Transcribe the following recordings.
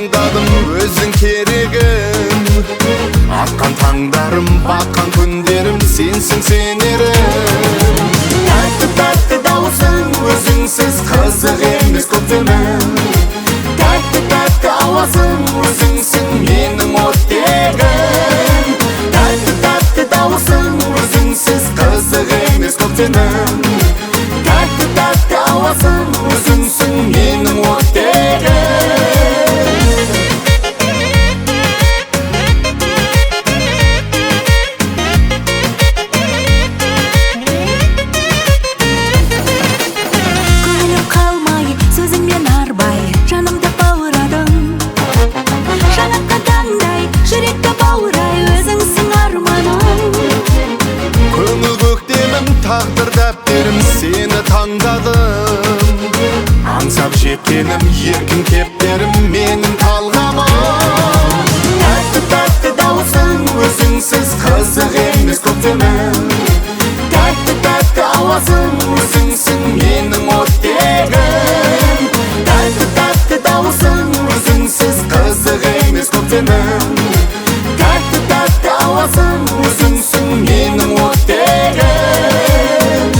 таңдадым өзің керегім. Атқан таңдарым, баққан күндерім, сенсің сенерім. Тәтті дауысың, өзіңсіз қызық емес көктемім. Тәтті ауасың, өзіңсің менің оттегім. Тәтті дауысың, өзіңсіз қызық емес көктемім. Тәтті ауасың, өзіңсің менің оттегім. Күліп қалмай, сөзіңмен арбай, жанымды бауырадың. Жанатқан таңдай, жүректі баурай, өзіңсің арманым. Көңіл көктемім, тағдыр дәптерім, сені таңдадым. Аңсап жеткенім, еркін кептерім, менің талғамым. Тәтті дауысың, өзіңсіз қызық емес көктемім. Тәтті ауасың, өзіңсің менің оттегім. Тәтті дауысың, өзіңсіз қызық емес көктемім. Тәтті ауасың, өзіңсің менің оттегім.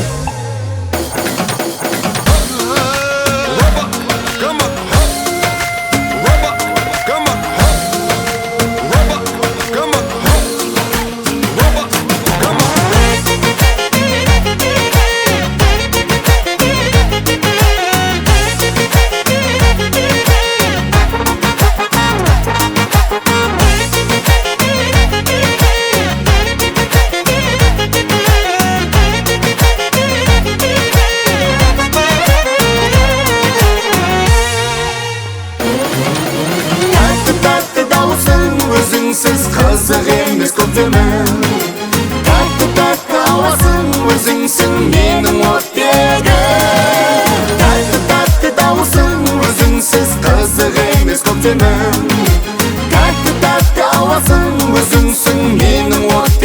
Тәтті дауысың, өзіңсіз қызық емес көктемім. Тәтті ауасың, өзіңсің менің оттегім. Тәтті дауысың, өзіңсіз қызық емес көктемім. Тәтті ауасың, өзіңсің менің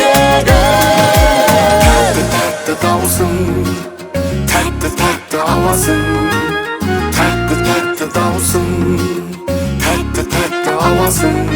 оттегім. Тәтті дауысың, тәтті ауасың. Тәтті дауысың, тәтті ауасың.